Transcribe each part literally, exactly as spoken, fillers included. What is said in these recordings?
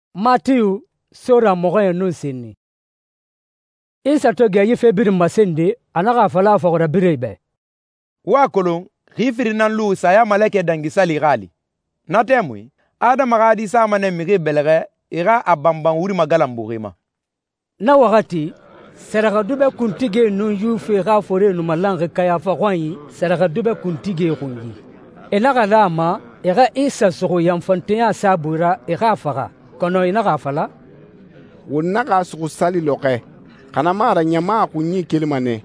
Matthew sura mogoye nun sinni. Isa to ge yife bir masende anaga fala fagora birebe. Wa kolon khifiri nan lu saya maleke dangi sali gali. Natemui Adam gadi sama ne mige belege ira abamban wuri magalam burima. Na wakati seraga dube kuntige nun yufe ga fore nu malange kaya fa kwani seraga dube kuntige kungi. Enaga lama ira Isa sogo yamfanteya sabura ira faga. Kono inaga fala wonnaga sugu sali loke kana mara nyama kunyi kilmane.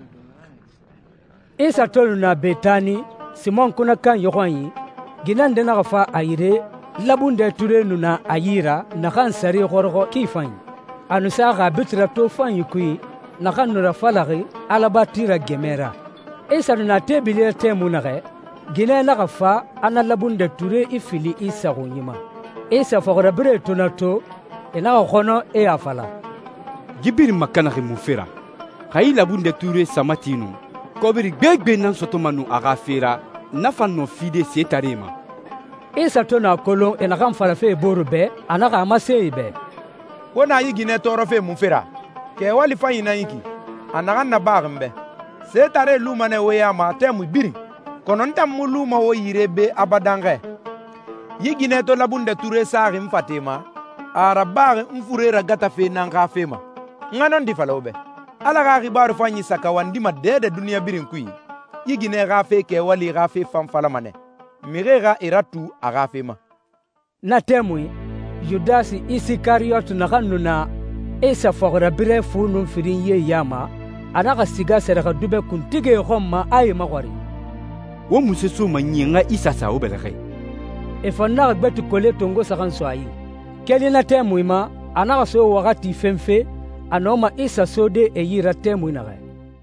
Isa tolu na Betani Simon kuna kan yohani ginande na fa ayire labunde ture nuna ayira na kan sari gorgo kifan anusa ga bitra to fan yukui na kan nura falari alabatira gemera. Isa na tebile temunare gina na fa ana labunde ture ifili Isa gonyima. Isa fagora bire tonato ena khono e afala gibiri makana ke mufera kay labunde ture samatinu kobiri gbegbe nan sotomanu aga fera nafa no fide setarema. Isa tona kolon ena kan fara fe borube anaka amaseibe wona yigine toro fe mufera ke wali fayina yiki anaga na bagmbe setare lumane woyama temu biri kono ntam muluma wo yirebe abadange yigine to labunde ture sari mfatema arabare mfurera gata fe nanga fema nganon di falobe ala ga ribaru fanyi sakawandi ma dede dunia birin kui yigine ga fe ke wali ga fe fam falamane mirera iratu aga fema na temui Judasi Isikariot na kanuna Isa fagora bire funu firin ye yama anaka siga seraka dube kuntige homma ay magwari wo museso manyenga Isa sa obelege e fonna gbetu kole tongo sakan soayi keli na temuima anaka so wakati femfe anoma Isa sode e yira temuina ga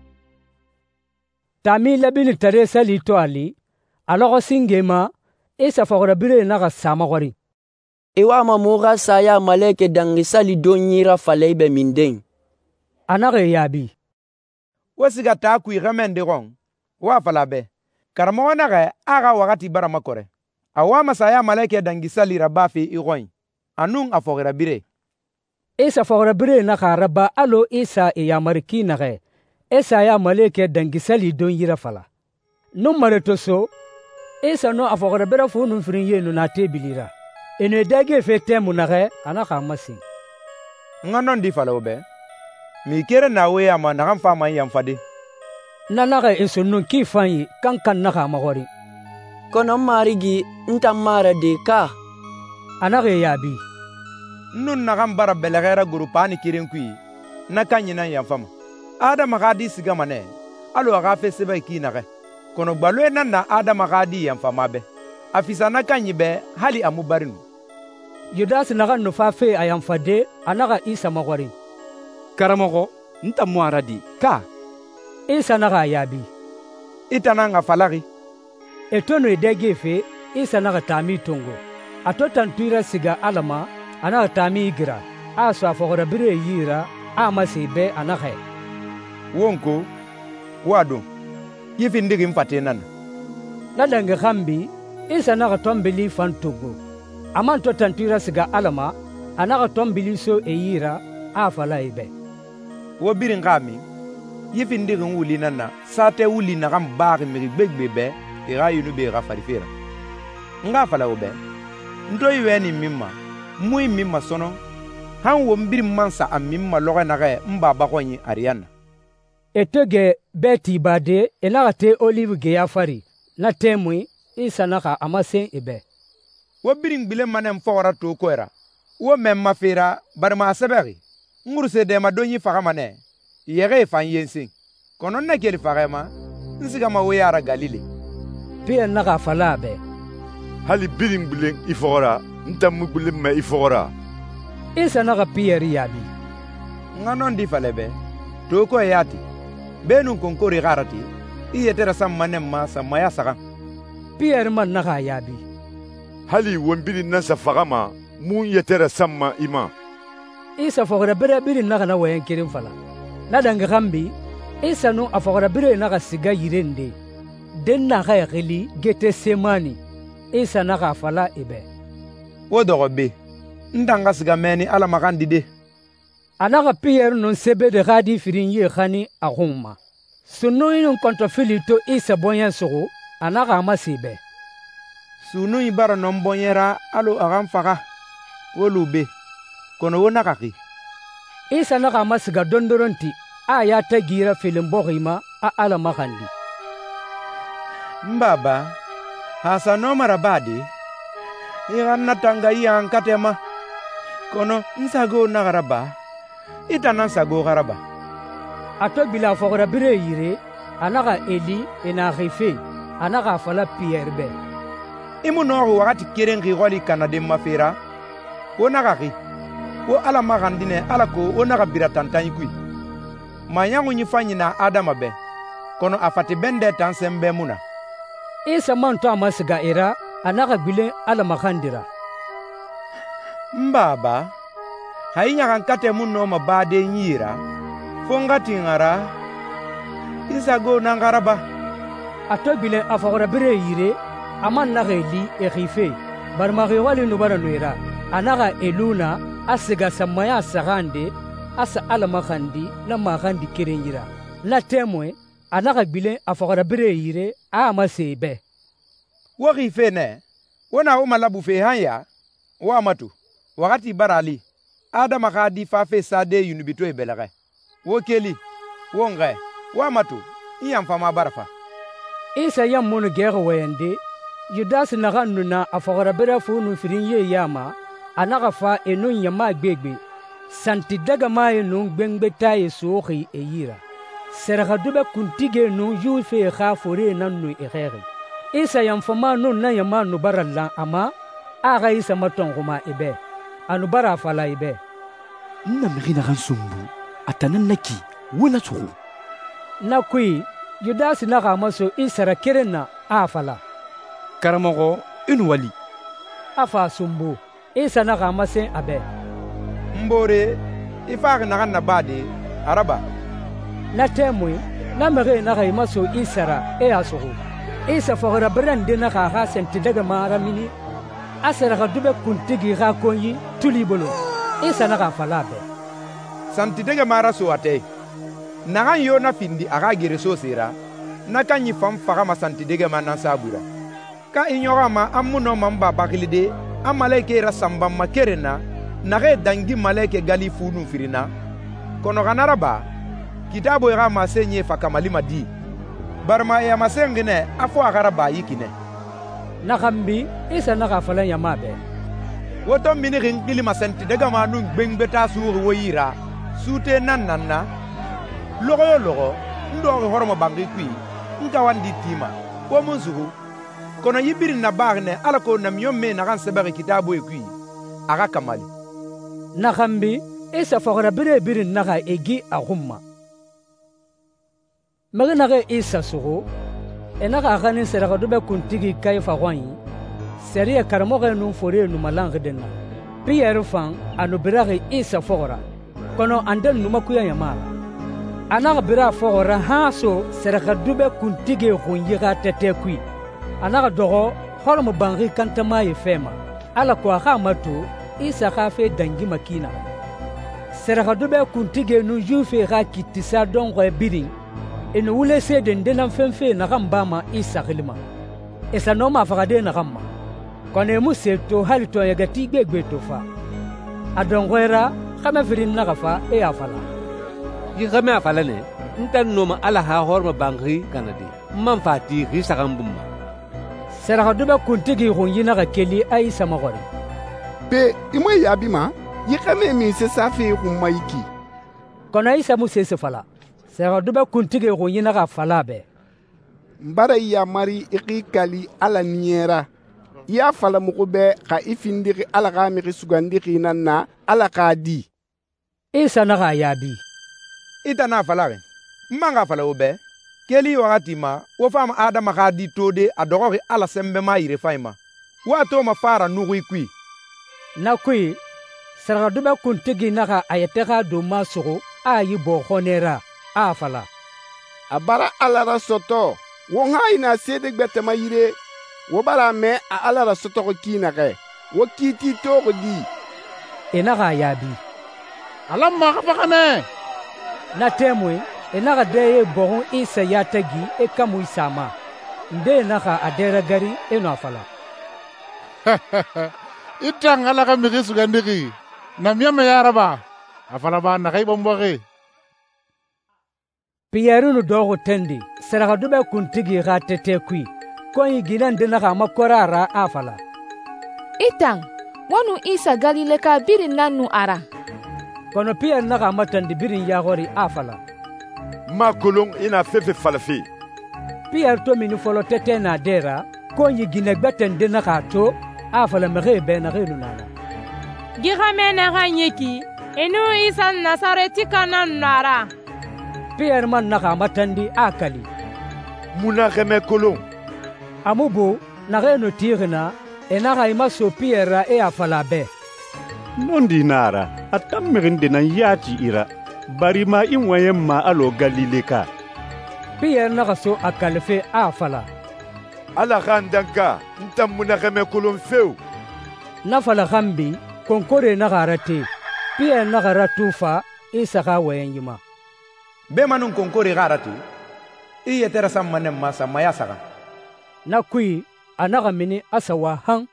tami labini tare sali to ali alogo singema Isa fagora bire na ga sama gori ewa mamuga saya maleke dangi sali donyira falebe minden anaka yabi wasiga ta ku igamende gon wa falabe karmo na ga aga wakati barama kore awa masaya maleke dangi sali rabafi igoin anung afogera bire Isa fogera bire na karaba alo Isa e yamarki na ge Isa ya maleke dangi sali don yira fala no mareto so Isa no afogera bire fu no firin yenu na tebilira ene dage fe temu na ge anaka masin nganon di fala obe mi kere na we ama na kan fama yam fade na na ge eso no ki fanyi kan kan na ka magori kono marigi ntamara de ka anake yabi nun na kan bara belegera grupani kirin kui na kanyina yamfama Adam gadi siga mane alo aga fe sebe ki na ge kono gbalwe nan na Adam gadi yamfama be afisa na kanyibe hali amubarinu Judas na kan no fa fe ayamfade anaka Isa magori karamogo ntamu aradi ka Isa na ga yabi itana nga falari etono edege fe Isa na ga tami tongo atotan tuira siga alama ana tami igira aso afogora bire yira ama sebe anake wonko wado yifindigi mfatenan nadange khambi Isa na ga tombeli fantogo aman totan tuira siga alama ana tombeli so eyira afala ibe wo birin ngami yifindigi wuli nana sate wuli na gam baagi mi gbegbebe ira yunu be ga farifera nga fala obe ndo yiweni mimma muy mimma sono han wo mbir mansa am mimma loga na ga mba ba konyi ariana etege beti bade elagate olive ge afari na temui Isa naka amase ibe wo birin bile manem fora to koera wo memma fera barma sabari ngurse de ma donyi faga mane yere fan yensin kono na keli faga ma nsiga ma wo yara galile Pierre naka falabe hali birin bilen ifora ntamu bilen ma ifora Isa naka Pierre yabi nganon di falebe to ko yati benu konkori garati iyetera sammanem ma samaya saga Pierre man naka yabi hali wonbiri nasa fagama mun yetera samma ima Isa fogera bere biri naka na wayen kirin fala na danga kambi Isa no afogera bere naka siga yirende den naka yakili gete semani Isa naka fala ibe wo dogo be ndanga siga meni ala magandi de. Anaga Pierre non sebe de gadi firin ye khani ahuma. Sunu yin konto filito isa bonyen sogo anaga amasibe. Sunu ibara non bonyera alo agam faga. Wolube. Kono wona kaki. Isa naga amasiga dondoronti aya tagira filim bohima a ala magandi. Mbaba, hasa no marabadi. Iranna tanga yang katema. Kono nsago nagaraba. Itanan sago garaba. Ato bila fogora bire yire, anaga Eli ena rife, anaga fala Pierre be. Imu noru wakati kiren rigoli kanade mafera. Wo nagaki. Wo ala magandine ala ko wo naga bira tantanyi kui. Manyangu nyifanyi na Adama be. Kono afati bende tansembe muna. Isa manto amasiga era, anaga bile ala magandira. Mbaba, hainya kankate muno mabade nyira, fongati ngara, isago nangaraba. Ato bile afagora bire yire, aman naga Eli erife, barmari wali nubara nuira, anaga Eluna, asiga samaya sagande, asa ala magandi, na magandi kirenjira. Na temwe, anaga bile afagora bire yire, a amasebe. Warife ne, wana umalabu fe hanya, wamatu. Wakati barali, Adama kadi fafe sade yunubito ebelage. Wokeli, wonge, wamatu, iyamfama barafa. Isa yam mono gere wende, Judas naga nuna afagara bera funu firinye yama, anaga fa enun yama gbegbe, santi daga maye nun gbengbe taye sohi e yira. Seraka dube kuntige nun yufe kha fore nanu egere. Isa yamfama nun na yama nubarala ama, aga isa matonguma ebe. Anubara fala ibe. Nna mirina ransumbu atanan naki wona tsoro. Na kui Judas na gamaso isara kerena afala. Karamogo inu wali. Afa sumbu isa na gamase abe. Mbore ifaq na ganna bade araba. Na temwe na mere na gamaso isara e asoro. Isa fogora brande na ga senti daga mara mini. Asera ka dube kuntigi ga konyi tuli bolo. Isa na ga falabe. Santi dege mara so ate. Nagan yo na findi aga gire so sera. Na kanyi fam faga ma santi dege manan sabura. Ka inyora ma amuno mamba bakilide. Amaleke ra samba makerena. Nage dangi maleke gali funu firina. Kono ganaraba. Kitabo era ma senye fakamalima di. Barma ya masengine afo agaraba yikine. Nakambi isa nakafala yamabe. Woto mini ringili masenti daga manung bengbeta suuru woyira. Sute nan nanna. Logo yo logo. Ndo hormo bangi kui. Nka wandi tima. Wo munzuhu. Kono yibiri na bagne alako na miyome na kan sebari kitabu e kui. Aga kamali. Nakambi isa fakora bire biri naga egi ahumma. Maganage isa suhu. Enaka akani seraka dube kuntigi kai fagwanyi. Seria karamoga nun fore numalang denna. Pierre fan anu birage isa fogora. Kono andel numakuya yamara. Anaka bira fogora haso seraka dube kuntigi hunyiga tete kui. Anaka dogo hormo bangi kantama yefema. Ala kwa hamatu isa kafe dangi makina. Seraka dube kuntigi nun jufe ga kitisa dongo biding. Inu wule se den denan fenfe na gambama isa khilima. Esa noma fakade na gamma. Kone muse to hali to yagati gbegbe to fa. Adongwera kama firin na gafa e afala. Yi kama afala ne. Ntan noma ala ha horma bangri kanadi. Man fati risa gambumma. Sera duba kuntigi hunyi na gakeli ai samagori. Be imwe yabima yi kama mi se safi kumaiki. Kone isa muse se fala. Sera duba kuntigi hunyi na gafala be. Mbara ya mari ikikali ala niera. Ya fala mukube ka ifindiri ala kamiri sugandiri na ala kadi. Isa na ga yabi. Ita na falare. Manga fala ube. Keli wakati ma wafama Adama kadi tode adogori ala sembe ma ire faima. Wato ma fara nugu ikui. Na kui sera duba kuntigi na ga ayeteka do masoro ayi bo honera a fala. Abara ala ra soto. Wonga ina sede gbetema yire. Wobala me a ala ra soto ko kina ke. Wo kiti to ko di. e naga yaabi alam ma khafakane na temwe e naga deye bohun isa ya tagi e kamu isama nde naga adera gari e no afala itang ala ka migi sugandiki na miyama yaraba afala ba na kai bomboge Pierre no dogo tendi saraga dube kuntigi ga tete kui ko yiginan de naga makorara afala itang wanu isa galile ka birin nanu ara kono Pierre naga matandi birin yagori afala ma kolon ina fefe falafi Pierre to mini folo tete na dera ko yigine gbeten de naga to afala mere be na renu nana gihame na ganyeki enu isa nasareti kana nara Pierre man naga matandi akali muna geme kolon amubo na renu tirna e naga imaso Pierre e afala be nondi nara atammerinde na yati ira barima inwaye ma alo galileka Pierre naga so akalfe afala ala gandanka ntam muna geme kolon feu nafala gambi konkore naga rate Pierre naga ratufa isa ga wayenyima be manun konkore garatu i yetera sammanem masa maya saga na kui anaga mini asawa hang